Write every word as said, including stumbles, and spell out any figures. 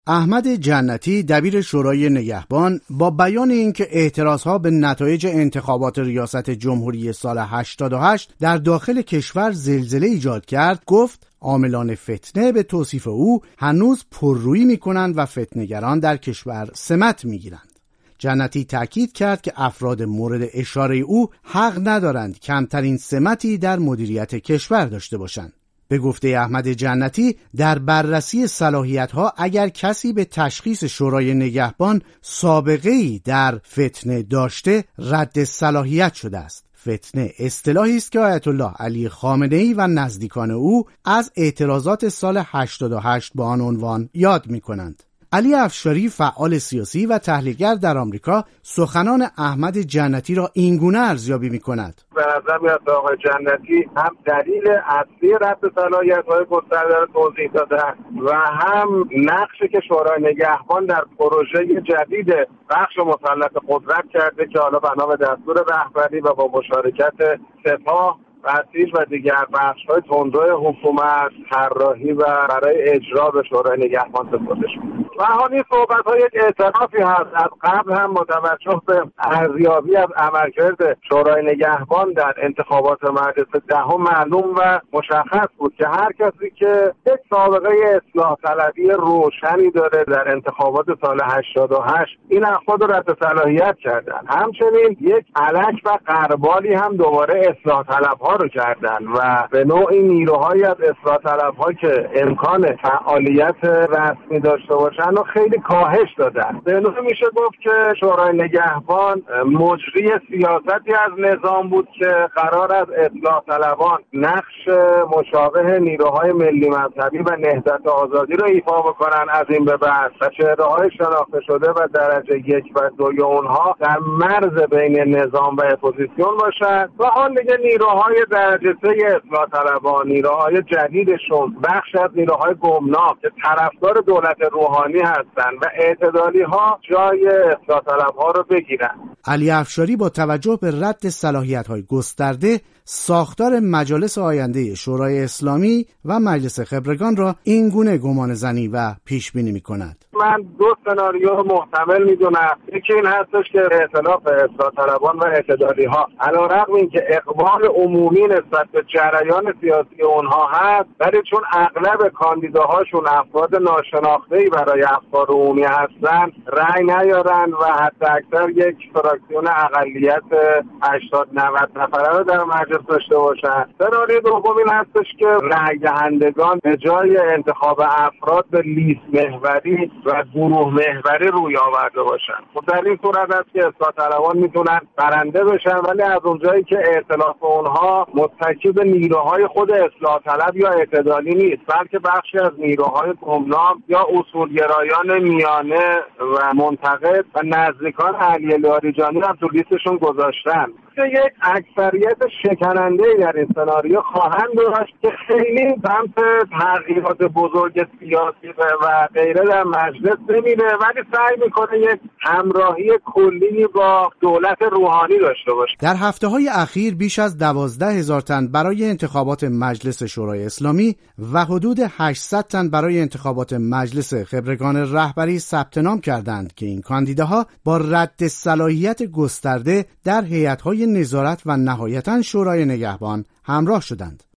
احمد جنتی دبیر شورای نگهبان با بیان اینکه اعتراضها به نتایج انتخابات ریاست جمهوری سال هشتاد و هشت در داخل کشور زلزله ایجاد کرد، گفت عاملان فتنه به توصیف او هنوز پررویی می‌کنند و فتنه‌گران در کشور سمت می‌گیرند. جنتی تأکید کرد که افراد مورد اشاره او حق ندارند کمترین سمتی در مدیریت کشور داشته باشند. به گفته احمد جنتی، در بررسی صلاحیت‌ها اگر کسی به تشخیص شورای نگهبان سابقه‌ای در فتنه داشته، رد صلاحیت شده است. فتنه اصطلاحی است که آیت الله علی خامنه‌ای و نزدیکان او از اعتراضات سال هشتاد و هشت با آن عنوان یاد می‌کنند. علی افشاری، فعال سیاسی و تحلیلگر در آمریکا، سخنان احمد جنتی را اینگونه ارزیابی می‌کند: به نظر میاد آقای جنتی هم دلیل اصلی رد صلاحیت‌های گسترده را توضیح دادن و هم نقشی که شورای نگهبان در پروژه جدید بخش مسلط قدرت کرده که حالا بنا به دستور رهبری و با مشارکت سپاه بسیج و دیگر بخش‌های تندرو حکومت طراحی و برای اجرا به شورای نگهبان سپرده شد. و حالی صحبت‌ها یک اعترافی هست از قبل هم متوجه به ارزیابی از عملکرد شورای نگهبان در انتخابات مجلس دهم معلوم و مشخص بود که هر کسی که یک سابقه اصلاح طلبی روشنی داره در انتخابات سال هشتاد و هشت این افراد رو رد صلاحیت کردن. همچنین یک الک و غربالی هم دوباره اصلاح طلب‌ها رو کردن و به نوعی نیروهایی از اصلاح طلب‌ها که امکان فعالیت رسمی داشته باشن و خیلی کاهش دادن. به نوعی میشه گفت که شورای نگهبان مجری سیاستی از نظام بود که قرار از اصلاح طلبان نقش مشابه نیروهای ملی مذهبی و نهضت آزادی رو ایفا بکنن از این به بعد و چهره‌های شناخته شده و درجه یک و دوی اونها در مرز بین نظام و اپوزیسیون باشن و حال دیگه نیروهای درجه سه اصلاح طلبان، نیروهای جدیدشون بخش از نیروهای گمنام که طرفدار دولت روحانی هستند و اعتدالی ها جای اصلاح طلب ها رو بگیرن. علی افشاری با توجه به رد صلاحیت های گسترده ساختار مجالس آینده شورای اسلامی و مجلس خبرگان را این گونه گمان زنی و پیش بینی می کند: من دو سناریو محتمل میدونم. یکی این هستش که ائتلاف اصلاح طلبان و اعتدالی ها علیرغم اینکه اقبال عمومی نسبت به جریان سیاسی اونها هست، ولی چون اغلب کاندیداهاشون افراد ناشناخته‌ای برای افکار عمومی هستن رأی نیارن و حتی اکثر یک فراکسیون اقلیت هشتاد نود نفره رو در مجلس داشته باشن. سناریو دوم این هستش که رأی دهندگان به جای انتخاب افراد به لیست محوری و گروه محوری روی آورده باشن. خب در این صورت است که اصلاح طلبان میتونن برنده بشن، ولی از اونجایی که ائتلاف اونها متکی به نیروهای خود اصلاح طلب یا اعتدالی نیست، بلکه بخشی از نیروهای گمنام یا اصولگرایان میانه و منتقد و نزدیکان علی لاریجانی هم تو لیستشون گذاشتن، که یک اکثریت شکننده‌ای در این سناریو خواهند داشت که خیلی سمت تغییرات بزرگ سیاسی و غیره در مجلس نمیره، ولی سعی میکنه یک همراهی کلی با دولت روحانی داشته باشه. در هفته‌های اخیر بیش از دوازده هزار تن برای انتخابات مجلس شورای اسلامی و حدود هشتصد تن برای انتخابات مجلس خبرگان رهبری ثبت نام کردند که این کاندیداها با رد صلاحیت گسترده در هیئت‌های نظارت و نهایتاً شورای نگهبان همراه شدند.